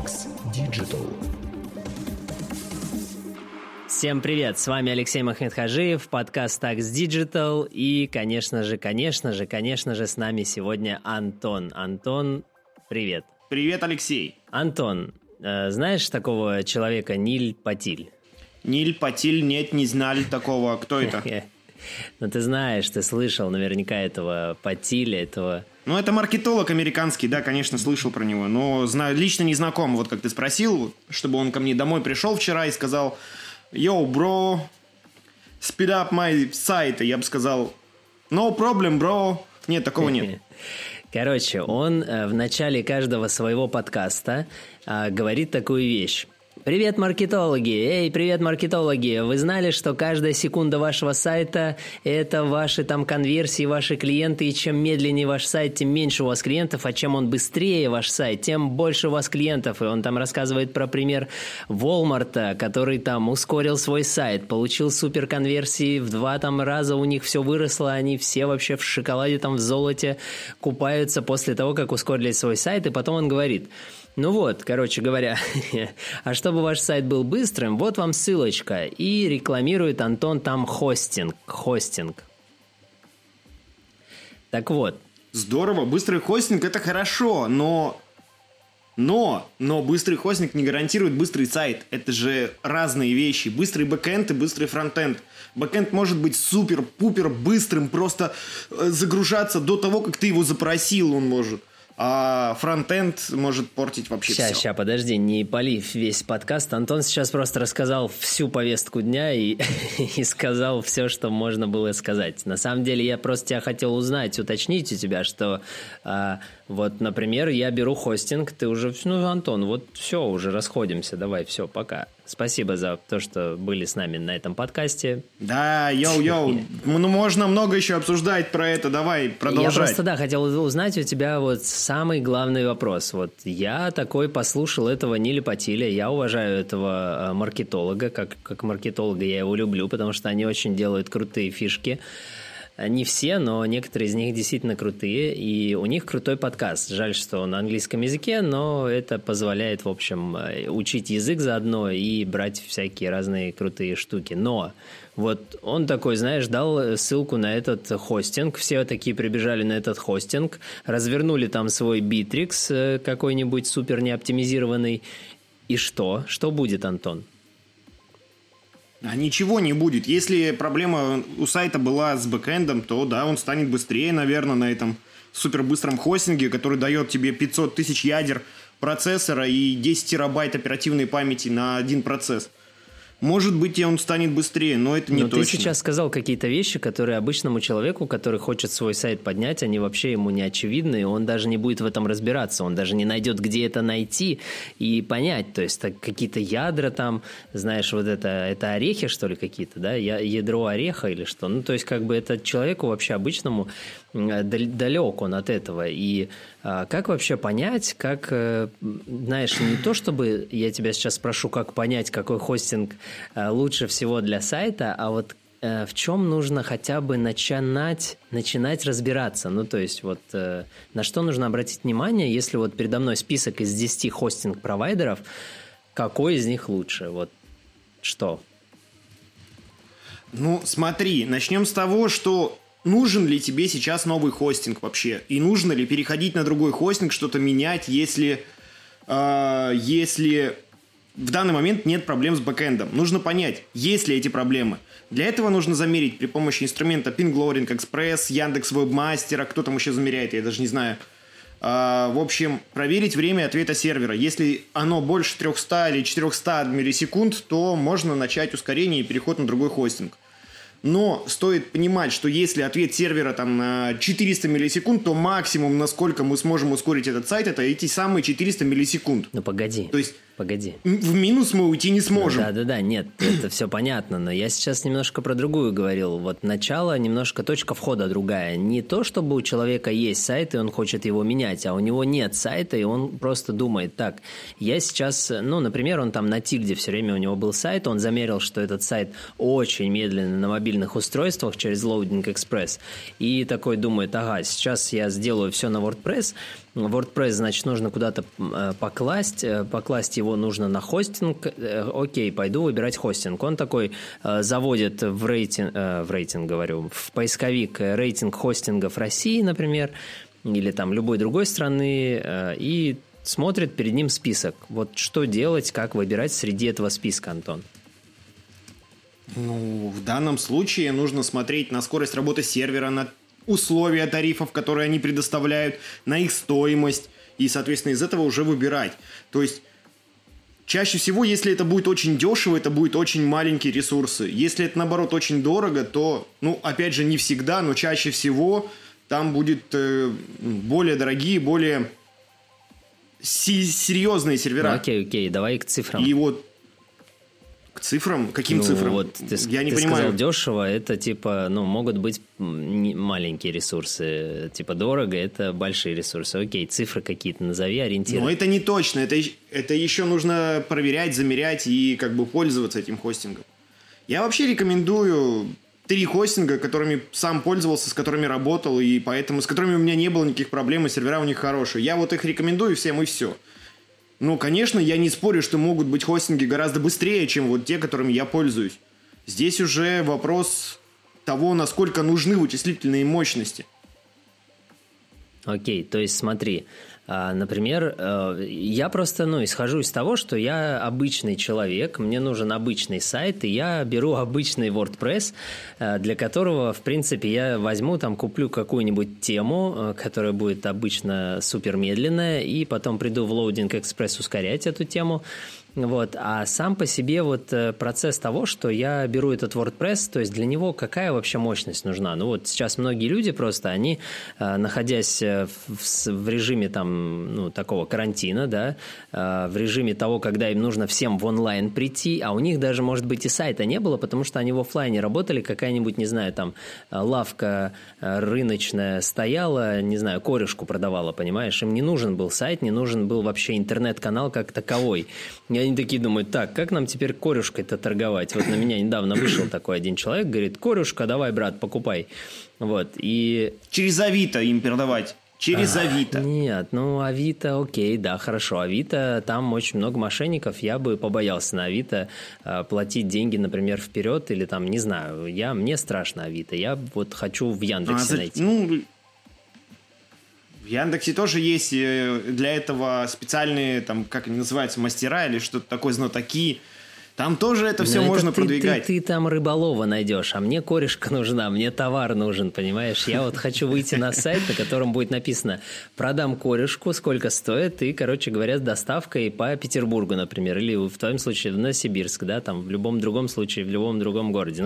Tax Digital. Всем привет, с вами Алексей Махметхажиев, подкаст Tax Digital и, конечно же, с нами сегодня Антон. Антон, привет. Привет, Алексей. Антон, знаешь такого человека Ниль Патиль? Ниль Патиль, нет, не знали такого. Кто это? Ну, ты знаешь, ты слышал наверняка этого Патиля, этого... Ну, это маркетолог американский, да, конечно, слышал про него, но знаю, лично не знаком. Вот как ты спросил, чтобы он ко мне домой пришел вчера и сказал: «Yo, bro, speed up my site». Я бы сказал: «No problem, bro». Нет, такого нет. Короче, он в начале каждого своего подкаста говорит такую вещь. Привет, маркетологи! Эй, привет, маркетологи! Вы знали, что каждая секунда вашего сайта – это ваши там конверсии, ваши клиенты, и чем медленнее ваш сайт, тем меньше у вас клиентов, а чем он быстрее ваш сайт, тем больше у вас клиентов. И он там рассказывает про пример Walmart, который там ускорил свой сайт, получил супер конверсии, в 2 там раза у них все выросло, они все вообще в шоколаде, там в золоте купаются после того, как ускорили свой сайт, и потом он говорит: ну вот, короче говоря, а чтобы ваш сайт был быстрым, вот вам ссылочка. И рекламирует Антон там хостинг. Так вот. Здорово, быстрый хостинг – это хорошо, но быстрый хостинг не гарантирует быстрый сайт. Это же разные вещи. Быстрый бэкэнд и быстрый фронтенд. Бэкэнд может быть супер-пупер быстрым, просто загружаться до того, как ты его запросил, он может. А фронтенд может портить вообще все. Сейчас, подожди, не пали весь подкаст. Антон сейчас просто рассказал всю повестку дня и сказал все, что можно было сказать. На самом деле, я просто тебя хотел узнать, уточнить у тебя, что вот, например, я беру хостинг, ты уже, Антон, вот все, уже расходимся, давай, все, пока. Спасибо за то, что были с нами на этом подкасте. Да, йоу, можно много еще обсуждать про это, давай, продолжай. Я просто, хотел узнать у тебя вот самый главный вопрос. Вот я такой послушал этого Ниля Патиля, я уважаю этого маркетолога, как маркетолога я его люблю, потому что они очень делают крутые фишки. Не все, но некоторые из них действительно крутые, и у них крутой подкаст. Жаль, что он на английском языке, но это позволяет, в общем, учить язык заодно и брать всякие разные крутые штуки. Но вот он такой, знаешь, дал ссылку на этот хостинг, все такие прибежали на этот хостинг, развернули там свой Bittrex какой-нибудь супер неоптимизированный, и что? Что будет, Антон? А ничего не будет. Если проблема у сайта была с бэкэндом, то да, он станет быстрее, наверное, на этом супербыстром хостинге, который дает тебе 500 тысяч ядер процессора и 10 терабайт оперативной памяти на один процесс. Может быть, и он станет быстрее, но это не точно. Но ты сейчас сказал какие-то вещи, которые обычному человеку, который хочет свой сайт поднять, они вообще ему не очевидны, и он даже не будет в этом разбираться, он даже не найдет, где это найти и понять. То есть какие-то ядра там, знаешь, вот это орехи, что ли, какие-то, да? Ядро ореха или что? Ну, то есть как бы это человеку вообще обычному далек он от этого. И как вообще понять, как, знаешь, не то чтобы я тебя сейчас спрошу, как понять, какой хостинг лучше всего для сайта, а вот в чем нужно хотя бы начинать разбираться. Ну, то есть вот на что нужно обратить внимание, если вот передо мной список из 10 хостинг-провайдеров, какой из них лучше? Вот что? Ну, смотри, начнем с того, что нужен ли тебе сейчас новый хостинг вообще? И нужно ли переходить на другой хостинг, что-то менять, если в данный момент нет проблем с бэкэндом? Нужно понять, есть ли эти проблемы. Для этого нужно замерить при помощи инструмента Pingloading Express, Яндекс Вебмастера, кто там еще замеряет, я даже не знаю. В общем, проверить время ответа сервера. Если оно больше 300 или 400 миллисекунд, то можно начать ускорение и переход на другой хостинг. Но стоит понимать, что если ответ сервера там на 400 миллисекунд, то максимум, насколько мы сможем ускорить этот сайт, это эти самые 400 миллисекунд. Ну, погоди. То есть Погоди. В минус мы уйти не сможем. Да, нет, это все понятно, но я сейчас немножко про другую говорил. Вот начало, немножко точка входа другая. Не то, чтобы у человека есть сайт, и он хочет его менять, а у него нет сайта, и он просто думает, так, я сейчас, например, он там на Тильде все время у него был сайт, он замерил, что этот сайт очень медленный на мобильных устройствах через Loading Express, и такой думает, ага, сейчас я сделаю все на WordPress, значит, нужно куда-то покласть его нужно на хостинг, окей, пойду выбирать хостинг. Он такой заводит в поисковик рейтинг хостингов России, например, или там любой другой страны, и смотрит перед ним список. Вот что делать, как выбирать среди этого списка, Антон? В данном случае нужно смотреть на скорость работы сервера, на условия тарифов, которые они предоставляют, на их стоимость, и, соответственно, из этого уже выбирать. То есть, чаще всего, если это будет очень дешево, это будут очень маленькие ресурсы. Если это, наоборот, очень дорого, то, опять же, не всегда, но чаще всего там будет более дорогие, более серьезные сервера. Окей, давай к цифрам. И вот к цифрам? Каким цифрам? Вот Я не понимаю. Сказал дешево, это типа, могут быть маленькие ресурсы. Типа дорого, это большие ресурсы. Окей, цифры какие-то назови, ориентиры. Но это не точно. Это еще нужно проверять, замерять и как бы пользоваться этим хостингом. Я вообще рекомендую 3 хостинга, которыми сам пользовался, с которыми работал, и поэтому с которыми у меня не было никаких проблем, и сервера у них хорошие. Я вот их рекомендую всем, и все. Конечно, я не спорю, что могут быть хостинги гораздо быстрее, чем вот те, которыми я пользуюсь. Здесь уже вопрос того, насколько нужны вычислительные мощности. Окей, то есть смотри, например, я просто, исхожу из того, что я обычный человек, мне нужен обычный сайт, и я беру обычный WordPress, для которого, в принципе, я возьму, куплю какую-нибудь тему, которая будет обычно супер медленная, и потом приду в Loading Express ускорять эту тему. А сам по себе процесс того, что я беру этот WordPress, то есть для него какая вообще мощность нужна? Сейчас многие люди просто, они, находясь в режиме такого карантина, да, в режиме того, когда им нужно всем в онлайн прийти, а у них даже, может быть, и сайта не было, потому что они в офлайне работали, какая-нибудь, не знаю, лавка рыночная стояла, не знаю, корешку продавала, понимаешь? Им не нужен был сайт, не нужен был вообще интернет-канал как таковой. И они такие думают, так, как нам теперь корюшкой-то торговать? На меня недавно вышел такой один человек, говорит, корюшка, давай, брат, покупай. И... Через Авито им продавать. Через Авито. Нет, Авито, окей, да, хорошо. Авито, там очень много мошенников. Я бы побоялся на Авито платить деньги, например, вперед или не знаю. Мне страшно Авито. Я хочу в Яндексе найти. В Яндексе тоже есть для этого специальные, как они называются, мастера или что-то такое, знатоки. Там тоже это все можно продвигать. Ты там рыболова найдешь, а мне корешка нужна, мне товар нужен, понимаешь? Я хочу выйти на сайт, на котором будет написано «Продам корешку, сколько стоит», и, короче говоря, с доставкой по Петербургу, например, или в твоем случае в Новосибирск, да, в любом другом случае, в любом другом городе.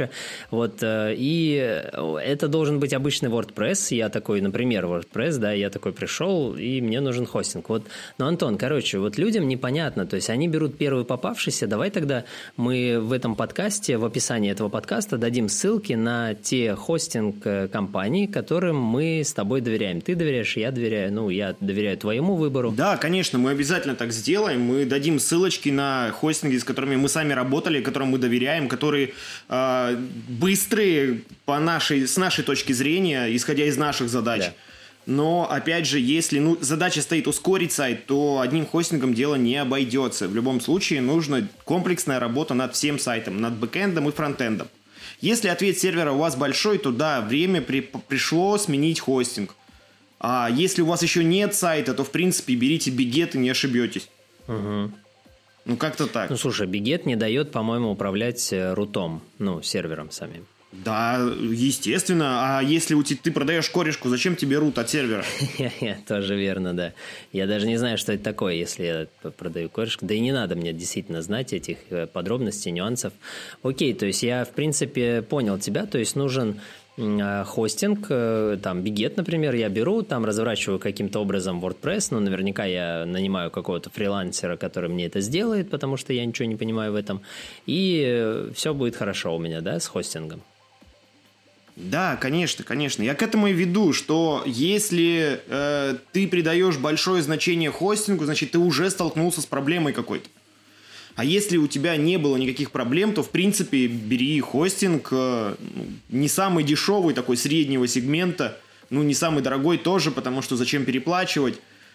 И это должен быть обычный WordPress. Я такой, например, WordPress, да, я такой пришел, и мне нужен хостинг. Антон, людям непонятно, то есть они берут первый попавшийся, давай тогда мы в этом подкасте, в описании этого подкаста дадим ссылки на те хостинг-компании, которым мы с тобой доверяем. Ты доверяешь, я доверяю, я доверяю твоему выбору. Да, конечно, мы обязательно так сделаем. Мы дадим ссылочки на хостинги, с которыми мы сами работали, которым мы доверяем, которые быстрые с нашей точки зрения, исходя из наших задач. Да. Но, опять же, если задача стоит ускорить сайт, то одним хостингом дело не обойдется. В любом случае нужна комплексная работа над всем сайтом, над бэкэндом и фронтендом. Если ответ сервера у вас большой, то да, время пришло сменить хостинг. А если у вас еще нет сайта, то, в принципе, берите Biget и не ошибетесь. Угу. Как-то так. Слушай, Biget не дает, по-моему, управлять рутом, сервером самим. Да, естественно. А если ты продаешь корешку, зачем тебе рут от сервера? Тоже верно, да. Я даже не знаю, что это такое, если я продаю корешку. Да и не надо мне действительно знать этих подробностей, нюансов. Окей, то есть я, в принципе, понял тебя. То есть нужен хостинг, там, Biget, например, я беру, там разворачиваю каким-то образом WordPress, но наверняка я нанимаю какого-то фрилансера, который мне это сделает, потому что я ничего не понимаю в этом, и все будет хорошо у меня, да, с хостингом. Да, конечно, конечно. Я к этому и веду, что если ты придаешь большое значение хостингу, значит, ты уже столкнулся с проблемой какой-то. А если у тебя не было никаких проблем, то, в принципе, бери хостинг, не самый дешевый, такой среднего сегмента, не самый дорогой тоже, потому что зачем переплачивать.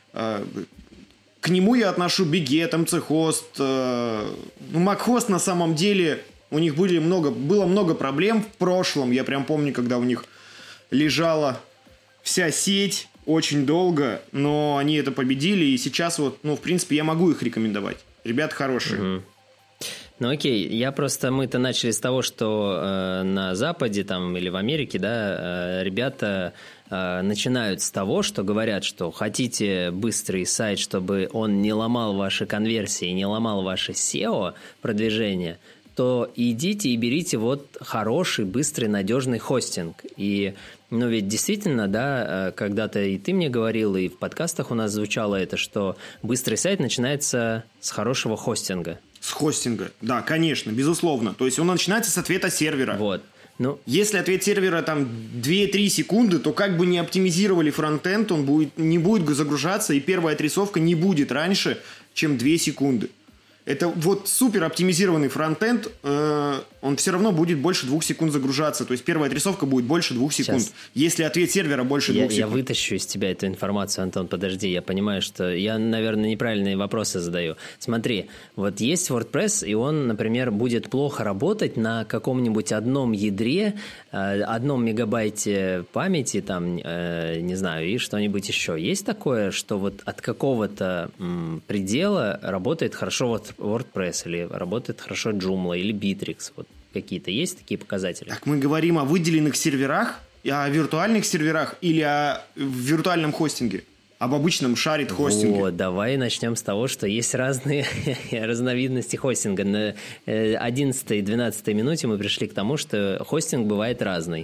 К нему я отношу Biget, MCHost. MacHost на самом деле, у них было много проблем в прошлом. Я прям помню, когда у них лежала вся сеть очень долго, но они это победили, и сейчас в принципе, я могу их рекомендовать. Ребята хорошие. Угу. Ну окей, мы-то начали с того, что на Западе там, или в Америке, да, ребята начинают с того, что говорят, что хотите быстрый сайт, чтобы он не ломал ваши конверсии, не ломал ваше SEO продвижение, то идите и берите хороший, быстрый, надежный хостинг. И, ведь действительно, да, когда-то и ты мне говорил, и в подкастах у нас звучало это, что быстрый сайт начинается с хорошего хостинга. С хостинга, да, конечно, безусловно. То есть он начинается с ответа сервера. Вот. Если ответ сервера там 2-3 секунды, то как бы не оптимизировали фронтенд, он не будет загружаться, и первая отрисовка не будет раньше, чем 2 секунды. Это супер оптимизированный фронтенд, он все равно будет больше 2 секунд загружаться. То есть первая отрисовка будет больше 2 секунд. Сейчас. Если ответ сервера больше 2 секунд. Я вытащу из тебя эту информацию, Антон, подожди. Я понимаю, что я, наверное, неправильные вопросы задаю. Смотри, есть WordPress, и он, например, будет плохо работать на каком-нибудь одном ядре, 1 мегабайте памяти, там, не знаю, и что-нибудь еще. Есть такое, что от какого-то предела работает хорошо WordPress, или работает хорошо Joomla, или Bittrex, какие-то есть такие показатели? Так мы говорим о выделенных серверах, о виртуальных серверах или о виртуальном хостинге? Об обычном шарит хостинге? Давай начнем с того, что есть разные разновидности хостинга. На 11-12 минуте мы пришли к тому, что хостинг бывает разный.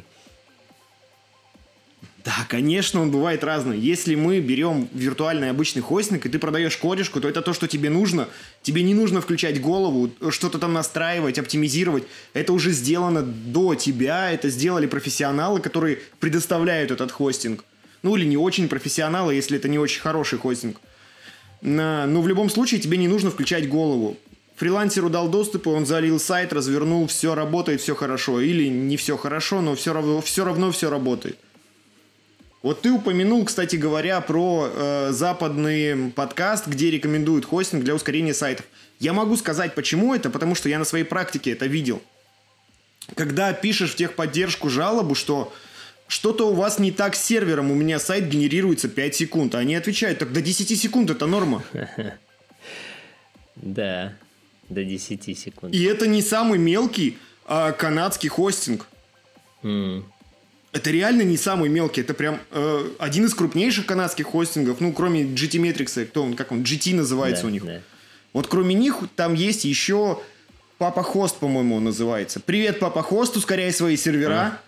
Да, конечно, он бывает разный. Если мы берем виртуальный обычный хостинг, и ты продаешь корешку, то это то, что тебе нужно. Тебе не нужно включать голову, что-то там настраивать, оптимизировать. Это уже сделано до тебя, это сделали профессионалы, которые предоставляют этот хостинг. Или не очень профессионалы, если это не очень хороший хостинг. Но в любом случае тебе не нужно включать голову. Фрилансеру дал доступ, и он залил сайт, развернул, все работает, все хорошо. Или не все хорошо, но все равно все работает. Ты упомянул, кстати говоря, про западный подкаст, где рекомендуют хостинг для ускорения сайтов. Я могу сказать, почему это, потому что я на своей практике это видел. Когда пишешь в техподдержку жалобу, что что-то у вас не так с сервером, у меня сайт генерируется 5 секунд, а они отвечают, так до 10 секунд это норма. Да, до 10 секунд. И это не самый мелкий канадский хостинг. Это реально не самый мелкий, это прям один из крупнейших канадских хостингов, кроме GTmetrix, как он, GT называется у них. Да. Кроме них там есть еще Papa Host, по-моему, называется. Привет, Papa Host, ускоряй свои сервера.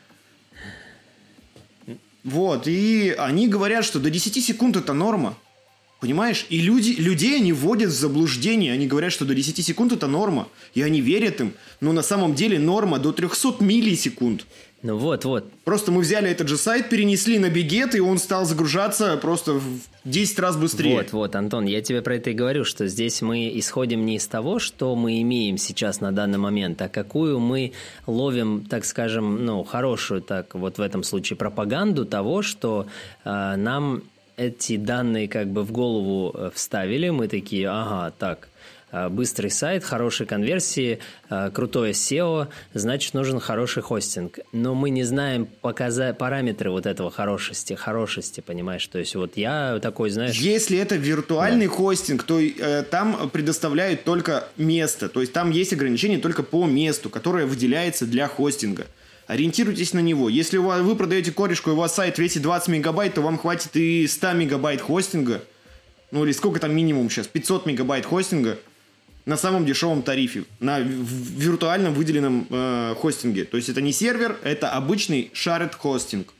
И они говорят, что до 10 секунд это норма. Понимаешь? И людей они вводят в заблуждение. Они говорят, что до 10 секунд это норма. И они верят им. Но на самом деле норма до 300 миллисекунд. Просто мы взяли этот же сайт, перенесли на Biget, и он стал загружаться просто в 10 раз быстрее. Антон, я тебе про это и говорю, что здесь мы исходим не из того, что мы имеем сейчас на данный момент, а какую мы ловим, так скажем, хорошую, в этом случае, пропаганду того, что нам эти данные в голову вставили, мы такие, быстрый сайт, хорошие конверсии, крутое SEO, значит, нужен хороший хостинг. Но мы не знаем параметры этого хорошести, понимаешь? То есть я такой, знаешь... Если это виртуальный хостинг, то там предоставляют только место. То есть там есть ограничение только по месту, которое выделяется для хостинга. Ориентируйтесь на него. Если вы продаете корешку, и у вас сайт весит 20 мегабайт, то вам хватит и 100 мегабайт хостинга. Или сколько там минимум сейчас? 500 мегабайт хостинга. на самом дешевом тарифе, на виртуальном выделенном хостинге. То есть это не сервер, это обычный shared хостинг.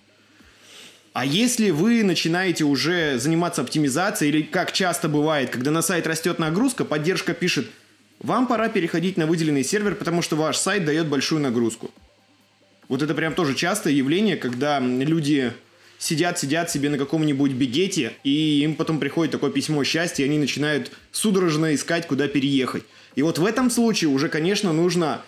А если вы начинаете уже заниматься оптимизацией, или как часто бывает, когда на сайт растет нагрузка, поддержка пишет: вам пора переходить на выделенный сервер, потому что ваш сайт дает большую нагрузку. Вот это прям тоже частое явление, когда люди сидят себе на каком-нибудь бигете, и им потом приходит такое письмо счастья, и они начинают судорожно искать, куда переехать. И вот в этом случае уже, конечно, нужно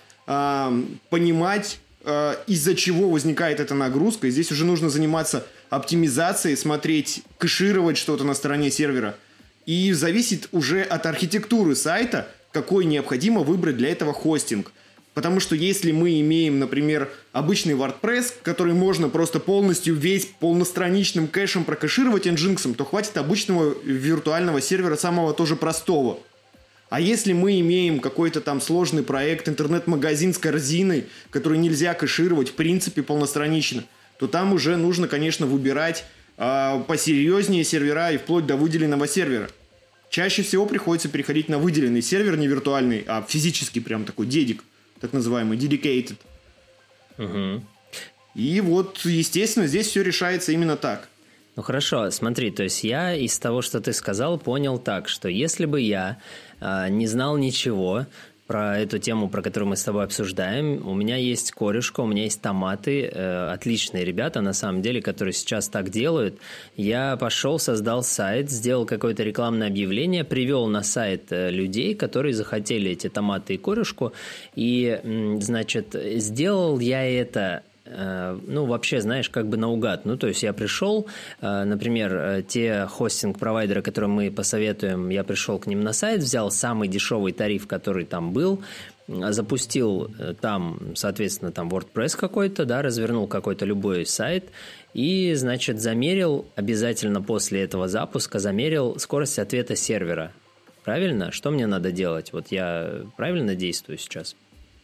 понимать, из-за чего возникает эта нагрузка. И здесь уже нужно заниматься оптимизацией, смотреть, кэшировать что-то на стороне сервера. И зависит уже от архитектуры сайта, какой необходимо выбрать для этого хостинг. Потому что если мы имеем, например, обычный WordPress, который можно просто полностью весь полностраничным кэшем прокэшировать Nginx, то хватит обычного виртуального сервера, самого тоже простого. А если мы имеем какой-то там сложный проект, интернет-магазин с корзиной, который нельзя кэшировать в принципе полностранично, то там уже нужно, конечно, выбирать посерьезнее сервера и вплоть до выделенного сервера. Чаще всего приходится переходить на выделенный сервер, не виртуальный, а физический прям такой дедик, так называемый, dedicated. Угу. И вот, естественно, здесь все решается именно так. Ну хорошо, смотри, то есть я из того, что ты сказал, понял так, что если бы я не знал ничего про эту тему, про которую мы с тобой обсуждаем, у меня есть корешка, у меня есть томаты, отличные ребята, на самом деле, которые сейчас так делают. Я пошел, создал сайт, сделал какое-то рекламное объявление, привел на сайт людей, которые захотели эти томаты и корешку, и, значит, сделал я это... Ну, вообще, знаешь, как бы наугад. Ну, то есть я пришел, например, те хостинг-провайдеры, которые мы посоветуем, я пришел к ним на сайт, взял самый дешевый тариф, который там был, запустил там, соответственно, там WordPress какой-то, да, развернул какой-то любой сайт и, значит, замерил, обязательно после этого запуска, замерил скорость ответа сервера. Правильно? Что мне надо делать? Вот я правильно действую сейчас?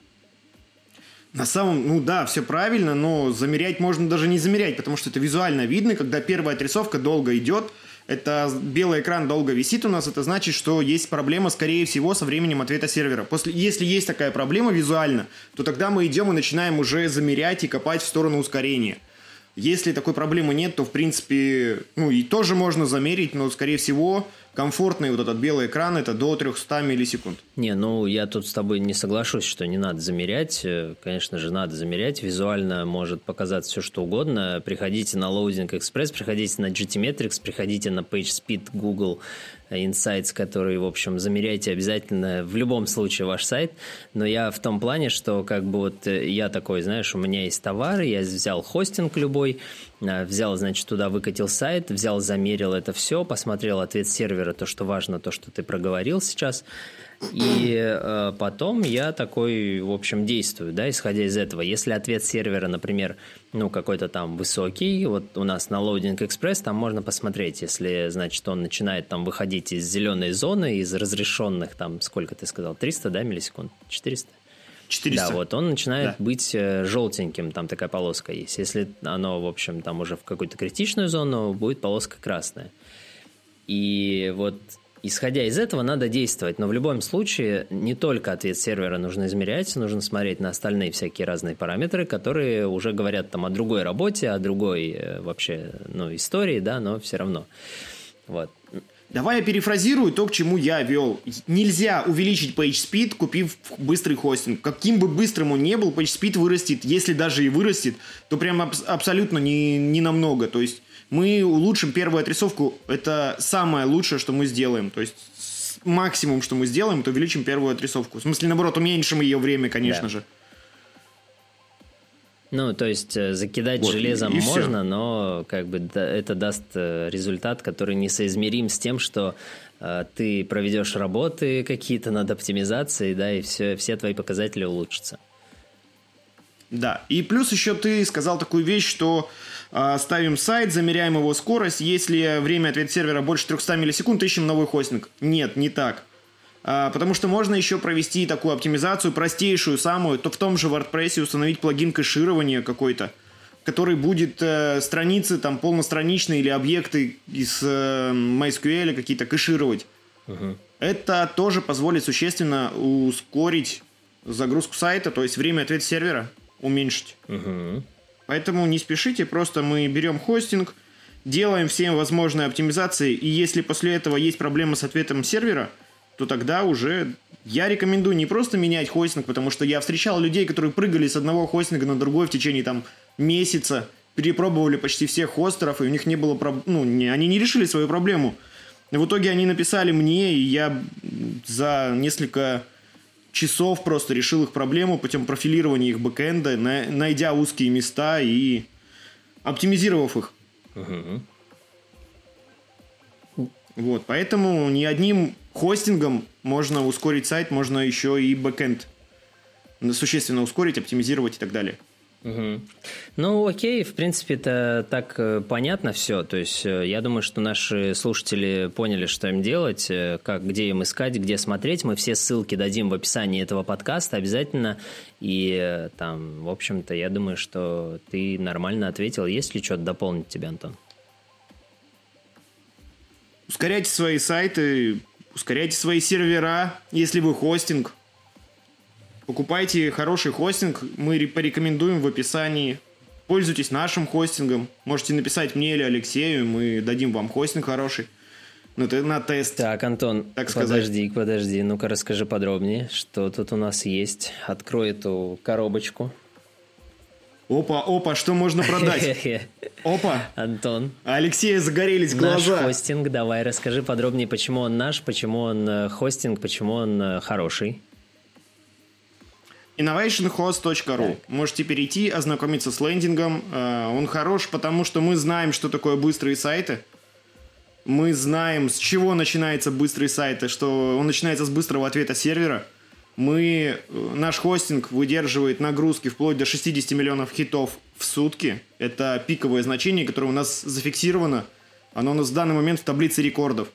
На самом, ну да, все правильно, но замерять можно даже не замерять, потому что это визуально видно, когда первая отрисовка долго идет, это белый экран долго висит у нас, это значит, что есть проблема, скорее всего, со временем ответа сервера. Если есть такая проблема визуально, то тогда мы идем и начинаем уже замерять и копать в сторону ускорения. Если такой проблемы нет, то, в принципе, ну и тоже можно замерить, но, скорее всего, комфортный вот этот белый экран – это до 300 миллисекунд. Не, ну я тут с тобой не соглашусь, что не надо замерять. Конечно же, надо замерять. Визуально может показаться все, что угодно. Приходите на Loading Express, приходите на GTmetrix, приходите на PageSpeed, Google Insights, которые, в общем, замеряйте обязательно в любом случае ваш сайт. Но я в том плане, что как бы вот я такой, знаешь, у меня есть товары, я взял хостинг любой, взял, значит, туда выкатил сайт, взял, замерил это все, посмотрел ответ сервера, то, что важно, то, что ты проговорил сейчас. И потом я такой, в общем, действую, да, исходя из этого. Если ответ сервера, например, ну, какой-то там высокий, вот у нас на Loading Express там можно посмотреть, если, значит, он начинает там выходить из зеленой зоны, из разрешенных там, сколько ты сказал, 300, да, миллисекунд? 400? 400. Да, вот он начинает быть желтеньким, там такая полоска есть. Если оно, в общем, там уже в какую-то критичную зону, будет полоска красная. И вот исходя из этого надо действовать, но в любом случае не только ответ сервера нужно измерять, нужно смотреть на остальные всякие разные параметры, которые уже говорят там о другой работе, о другой вообще, ну, истории, да, но все равно. Вот. Давай я перефразирую то, к чему я вел. Нельзя увеличить PageSpeed, купив быстрый хостинг. Каким бы быстрым он ни был, PageSpeed вырастет. Если даже и вырастет, то прям абсолютно не намного. То есть мы улучшим первую отрисовку. Это самое лучшее, что мы сделаем. То есть максимум, что мы сделаем, это увеличим первую отрисовку. В смысле, наоборот, уменьшим ее время, конечно же. Ну, то есть закидать вот, железом можно, но как бы это даст результат, который несоизмерим с тем, что ты проведешь работы какие-то над оптимизацией, да, и все твои показатели улучшатся. Да, и плюс еще ты сказал такую вещь, что ставим сайт, замеряем его скорость, если время ответа сервера больше 300 миллисекунд, ищем новый хостинг. Нет, не так. Потому что можно еще провести такую оптимизацию, простейшую самую, то в том же WordPress установить плагин кэширования какой-то, который будет страницы там полностраничные или объекты из MySQL какие-то кэшировать. Это тоже позволит существенно ускорить загрузку сайта, то есть время ответа сервера уменьшить. Угу. Поэтому не спешите, просто мы берем хостинг, делаем все возможные оптимизации, и если после этого есть проблема с ответом сервера, то тогда уже я рекомендую не просто менять хостинг, потому что я встречал людей, которые прыгали с одного хостинга на другой в течение там месяца, перепробовали почти всех хостеров, и у них не было они не решили свою проблему. И в итоге они написали мне, и я за несколько часов просто решил их проблему путем профилирования их бэкэнда, найдя узкие места и оптимизировав их. Угу. Вот, поэтому не одним хостингом можно ускорить сайт, можно еще и бэкэнд существенно ускорить, оптимизировать и так далее. Угу. Ну, окей, в принципе, это так понятно все. То есть, я думаю, что наши слушатели поняли, что им делать, где им искать, где смотреть. Мы все ссылки дадим в описании этого подкаста обязательно. И там, в общем-то, я думаю, что ты нормально ответил. Есть ли что-то дополнить тебе, Антон? Ускоряйте свои сайты, ускоряйте свои сервера, если вы хостинг. Покупайте хороший хостинг, мы порекомендуем в описании. Пользуйтесь нашим хостингом. Можете написать мне или Алексею, мы дадим вам хостинг хороший на тест. Так, Антон, так сказать. подожди. Ну-ка расскажи подробнее, что тут у нас есть. Открой эту коробочку. Опа, что можно продать? Опа. Антон. Алексея загорелись глаза. Наш хостинг, давай расскажи подробнее, почему он наш, почему он хостинг, почему он хороший. innovationhost.ru. Можете перейти, ознакомиться с лендингом. Он хорош, потому что мы знаем, что такое быстрые сайты. Мы знаем, с чего начинается быстрый сайт, что он начинается с быстрого ответа сервера. Наш хостинг выдерживает нагрузки вплоть до 60 миллионов хитов в сутки. Это пиковое значение, которое у нас зафиксировано. Оно у нас в данный момент в таблице рекордов.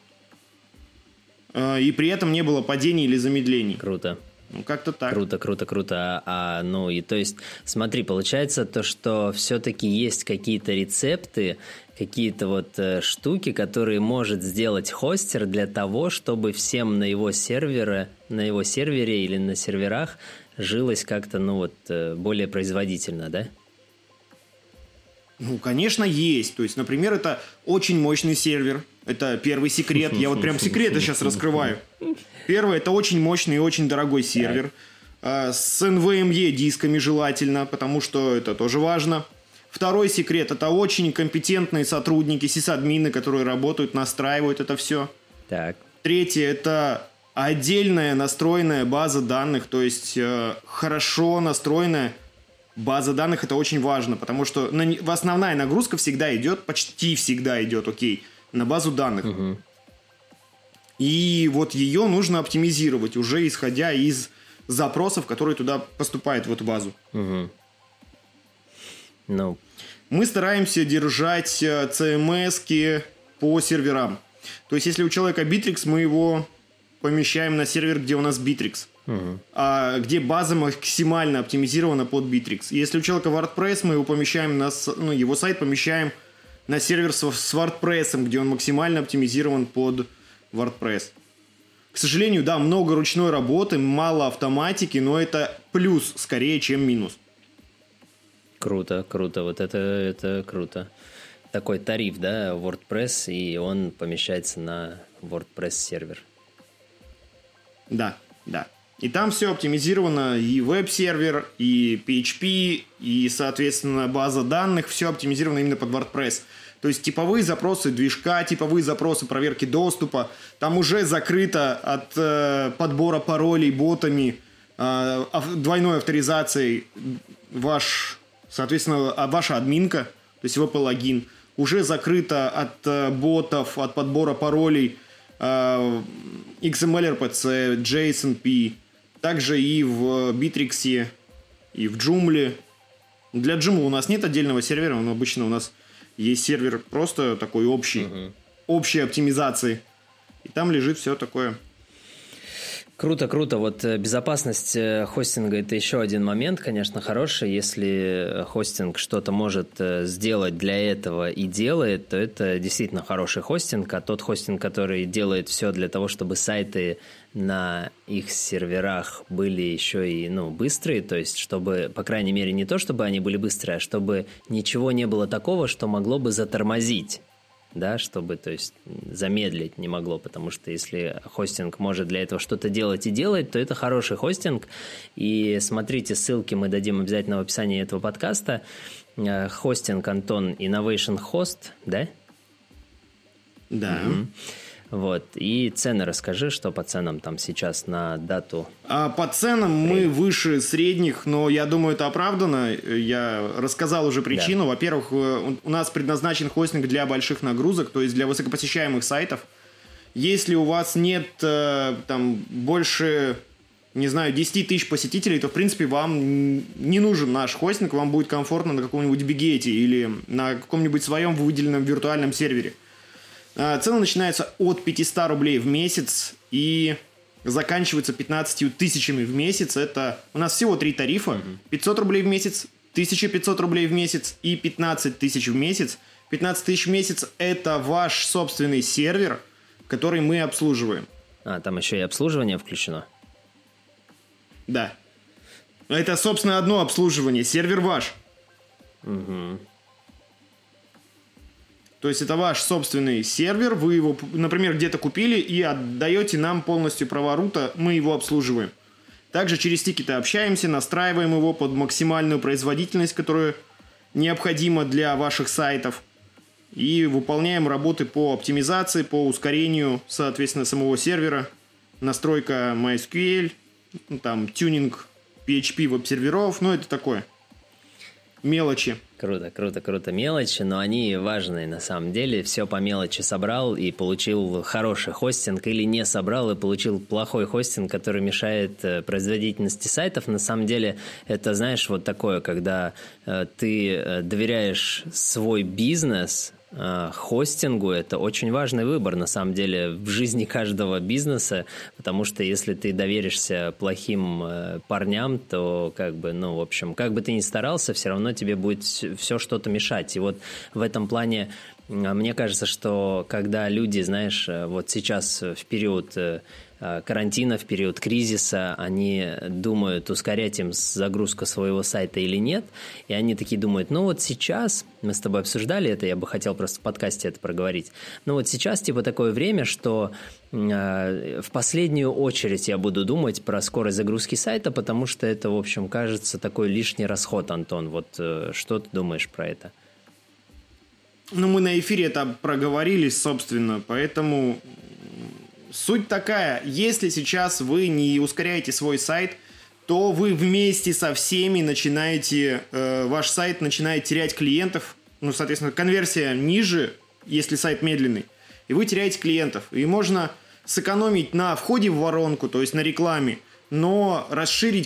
И при этом не было падений или замедлений. Круто. Ну, как-то так. Круто. Ну, и то есть, смотри, получается то, что все-таки есть какие-то рецепты, какие-то вот штуки, которые может сделать хостер для того, чтобы всем на его сервере или на серверах жилось как-то, более производительно, да? Ну, конечно, есть. То есть, например, это очень мощный сервер. Это первый секрет. Я вот прям секреты сейчас раскрываю. Первый – это очень мощный и очень дорогой сервер. С NVMe дисками желательно, потому что это тоже важно. Второй секрет – это очень компетентные сотрудники, сисадмины, которые работают, настраивают это все. Так. Третье – это отдельная настроенная база данных, то есть хорошо настроенная база данных. Это очень важно, потому что основная нагрузка всегда идет, почти всегда идет, на базу данных. Угу. И вот ее нужно оптимизировать, уже исходя из запросов, которые туда поступают, в эту базу. Угу. Ну. Мы стараемся держать CMS-ки по серверам. То есть, если у человека Bittrex, мы его помещаем на сервер, где у нас Bittrex. Угу. Где база максимально оптимизирована под Bittrex. Если у человека WordPress, мы его помещаем его сайт помещаем на сервер с WordPress, где он максимально оптимизирован под WordPress. К сожалению, да, много ручной работы, мало автоматики, но это плюс скорее, чем минус. Круто. Вот это круто. Такой тариф, да, WordPress, и он помещается на WordPress сервер. Да. И там все оптимизировано, и веб-сервер, и PHP, и, соответственно, база данных, все оптимизировано именно под WordPress. То есть типовые запросы движка, типовые запросы проверки доступа, там уже закрыто от подбора паролей ботами, двойной авторизацией ваша админка, то есть VP-логин, уже закрыто от ботов, от подбора паролей XML RPC, JSONP, также и в Bittrex, и в Joomla. Для Joomla у нас нет отдельного сервера, но обычно у нас есть сервер просто такой общей оптимизации. И там лежит все такое. Круто, круто. Вот безопасность хостинга – это еще один момент, конечно, хороший. Если хостинг что-то может сделать для этого и делает, то это действительно хороший хостинг. А тот хостинг, который делает все для того, чтобы сайты на их серверах были еще и быстрые, то есть чтобы, по крайней мере, не то, чтобы они были быстрые, а чтобы ничего не было такого, что могло бы затормозить. Да, чтобы, то есть, замедлить не могло, потому что если хостинг может для этого что-то делать и делать, то это хороший хостинг. И смотрите, ссылки мы дадим обязательно в описании этого подкаста. Хостинг, Антон, Innovation Host, да? Да. Угу. Вот. И цены расскажи, что по ценам там сейчас на дату. По ценам мы выше средних, но я думаю, это оправдано. Я рассказал уже причину. Да. Во-первых, у нас предназначен хостинг для больших нагрузок, то есть для высокопосещаемых сайтов. Если у вас нет там больше, не знаю, 10 тысяч посетителей, то, в принципе, вам не нужен наш хостинг, вам будет комфортно на каком-нибудь Бигете или на каком-нибудь своем выделенном виртуальном сервере. Цены начинаются от 500 рублей в месяц и заканчиваются 15 тысячами в месяц. Это у нас всего 3 тарифа. 500 рублей в месяц, 1500 рублей в месяц и 15 тысяч в месяц. 15 тысяч в месяц – это ваш собственный сервер, который мы обслуживаем. Там еще и обслуживание включено? Да. Это, собственно, одно обслуживание. Сервер ваш. Угу. То есть это ваш собственный сервер, вы его, например, где-то купили и отдаете нам полностью права рута, мы его обслуживаем. Также через тикеты общаемся, настраиваем его под максимальную производительность, которая необходима для ваших сайтов. И выполняем работы по оптимизации, по ускорению, соответственно, самого сервера. Настройка MySQL, там тюнинг PHP веб-серверов, это такое. Мелочи. Круто, круто, круто. Мелочи, но они важные на самом деле. Все по мелочи собрал и получил хороший хостинг, или не собрал и получил плохой хостинг, который мешает производительности сайтов. На самом деле это, знаешь, вот такое, когда ты доверяешь свой бизнес хостингу, это очень важный выбор, на самом деле, в жизни каждого бизнеса, потому что если ты доверишься плохим парням, то в общем, как бы ты ни старался, все равно тебе будет все что-то мешать. И вот в этом плане мне кажется, что когда люди, знаешь, вот сейчас в период карантина, в период кризиса, они думают, ускорять им загрузку своего сайта или нет, и они такие думают, сейчас, мы с тобой обсуждали это, я бы хотел просто в подкасте это проговорить, сейчас такое время, что в последнюю очередь я буду думать про скорость загрузки сайта, потому что это, в общем, кажется такой лишний расход, Антон, вот что ты думаешь про это? Мы на эфире это проговорили, собственно, поэтому... Суть такая, если сейчас вы не ускоряете свой сайт, то вы вместе со всеми ваш сайт начинает терять клиентов, соответственно, конверсия ниже, если сайт медленный, и вы теряете клиентов. И можно сэкономить на входе в воронку, то есть на рекламе, но расширить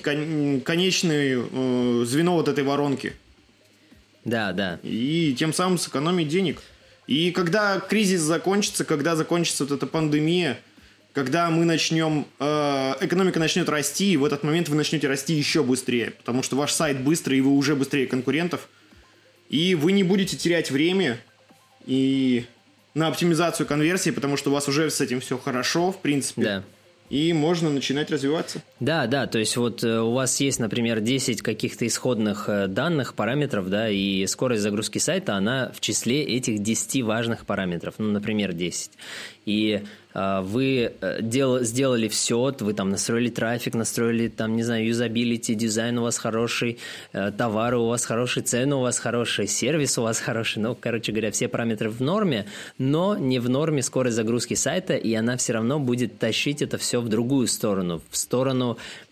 конечное звено вот этой воронки. Да, да. И тем самым сэкономить денег. И когда кризис закончится, когда закончится вот эта пандемия, когда мы экономика начнет расти, и в этот момент вы начнете расти еще быстрее, потому что ваш сайт быстрый, и вы уже быстрее конкурентов, и вы не будете терять время и на оптимизацию конверсии, потому что у вас уже с этим все хорошо, в принципе. Да. И можно начинать развиваться. Да, то есть вот у вас есть, например, 10 каких-то исходных данных, параметров, да, и скорость загрузки сайта, она в числе этих 10 важных параметров, например, 10. И вы сделали все, вы там настроили трафик, настроили там, не знаю, юзабилити, дизайн у вас хороший, товары у вас хорошие, цены у вас хорошие, сервис у вас хороший, короче говоря, все параметры в норме, но не в норме скорость загрузки сайта, и она все равно будет тащить это все в другую сторону, в сторону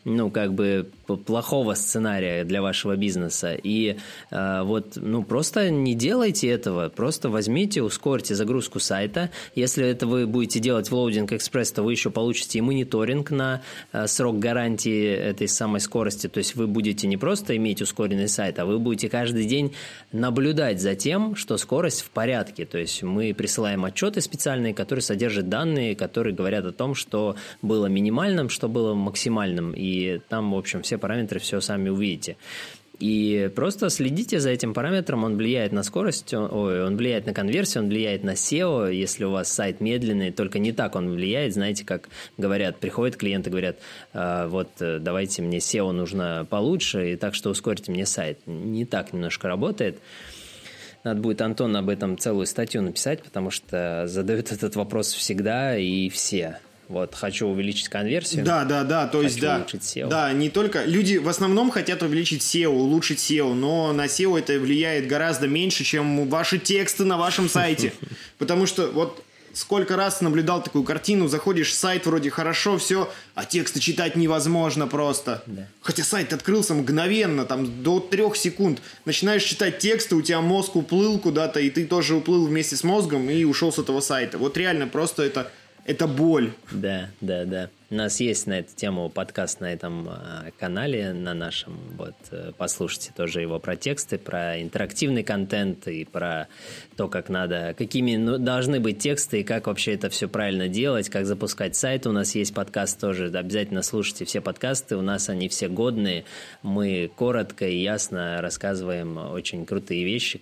плохого сценария для вашего бизнеса. И просто не делайте этого. Просто возьмите, ускорьте загрузку сайта. Если это вы будете делать в Loading Express, то вы еще получите и мониторинг на срок гарантии этой самой скорости. То есть вы будете не просто иметь ускоренный сайт, а вы будете каждый день наблюдать за тем, что скорость в порядке. То есть мы присылаем отчеты специальные, которые содержат данные, которые говорят о том, что было минимальным, что было максимальным. И там, в общем, все параметры, все сами увидите. И просто следите за этим параметром, он влияет на скорость, он влияет на конверсию, он влияет на SEO, если у вас сайт медленный, только не так он влияет, знаете, как говорят, приходят клиенты, говорят, давайте мне SEO нужно получше, и так что ускорьте мне сайт. Не так немножко работает. Надо будет, Антон, об этом целую статью написать, потому что задают этот вопрос всегда и все. Хочу увеличить конверсию. Да, то есть, улучшить SEO. Да, не только... Люди в основном хотят увеличить SEO, улучшить SEO, но на SEO это влияет гораздо меньше, чем ваши тексты на вашем сайте. Потому что сколько раз наблюдал такую картину, заходишь в сайт, вроде хорошо все, а тексты читать невозможно просто. Да. Хотя сайт открылся мгновенно, там до 3 секунд. Начинаешь читать тексты, у тебя мозг уплыл куда-то, и ты тоже уплыл вместе с мозгом и ушел с этого сайта. Реально просто это боль. Да. У нас есть на эту тему подкаст на этом канале, на нашем. Послушайте тоже его про тексты, про интерактивный контент и про то, как надо, какими должны быть тексты и как вообще это все правильно делать, как запускать сайт. У нас есть подкаст тоже, обязательно слушайте все подкасты, у нас они все годные. Мы коротко и ясно рассказываем очень крутые вещи,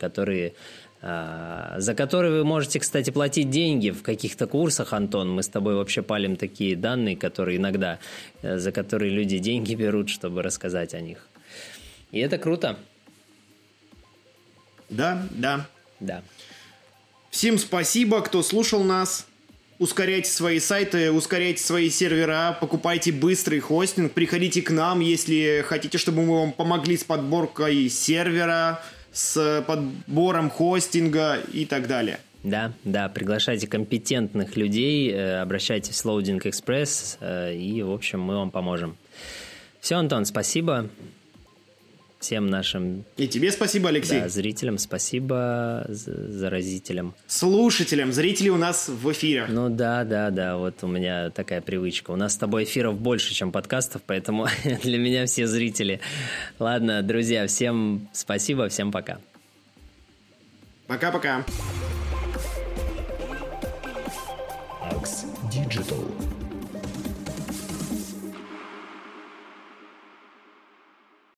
за которые вы можете, кстати, платить деньги в каких-то курсах, Антон. Мы с тобой вообще палим такие данные, которые иногда, за которые люди деньги берут, чтобы рассказать о них. И это круто. Да. Да. Всем спасибо, кто слушал нас. Ускоряйте свои сайты, ускоряйте свои сервера, покупайте быстрый хостинг, приходите к нам, если хотите, чтобы мы вам помогли с подборкой сервера, с подбором хостинга и так далее. Да, приглашайте компетентных людей, обращайтесь в Loading Express, и, в общем, мы вам поможем. Все, Антон, спасибо. Всем нашим... И тебе спасибо, Алексей. Да, зрителям спасибо, заразителям. Слушателям, зрители у нас в эфире. Да, у меня такая привычка. У нас с тобой эфиров больше, чем подкастов, поэтому для меня все зрители. Ладно, друзья, всем спасибо, всем пока. Пока-пока. Axe Digital.